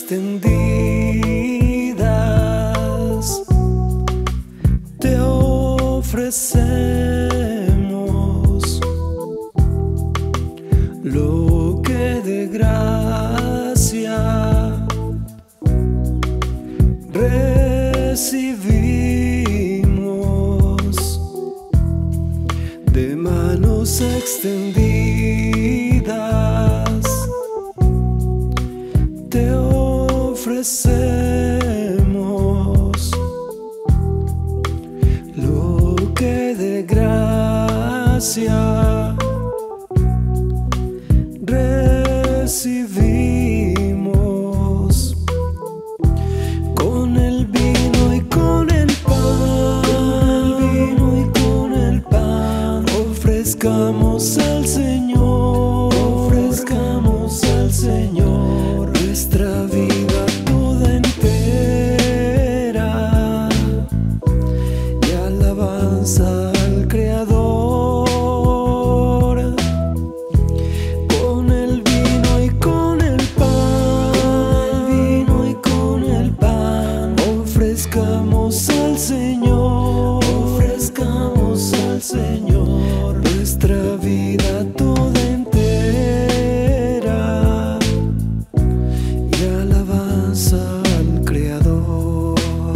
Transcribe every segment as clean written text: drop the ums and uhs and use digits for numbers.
extendidas te ofrecemos lo que de gracia recibimos, de manos extendidas te ofrecemos lo que de gracia recibimos. Con el vino y con el pan, ofrezcamos al Señor, nuestra vida toda entera, y alabanza al Creador. Con el vino y con el pan, ofrezcamos al Señor, nuestra vida toda entera, y alabanza al Creador.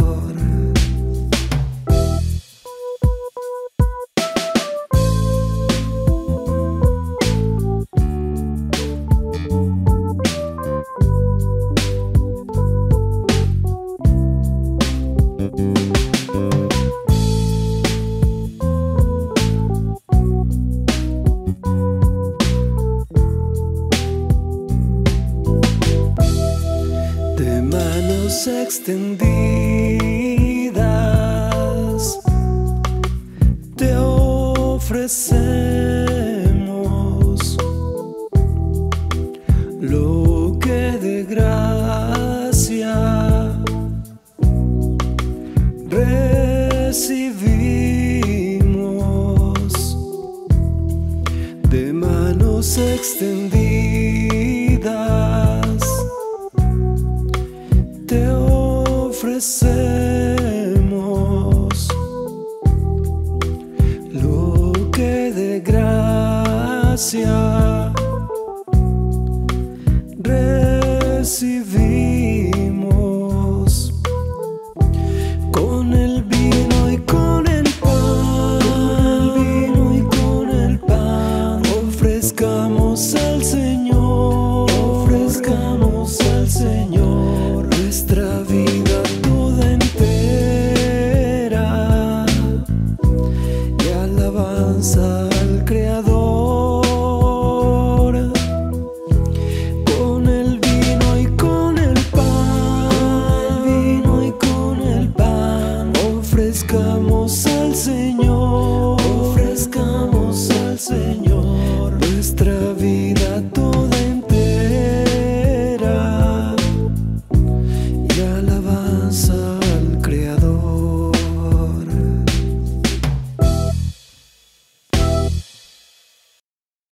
De manos extendidas te ofrecemos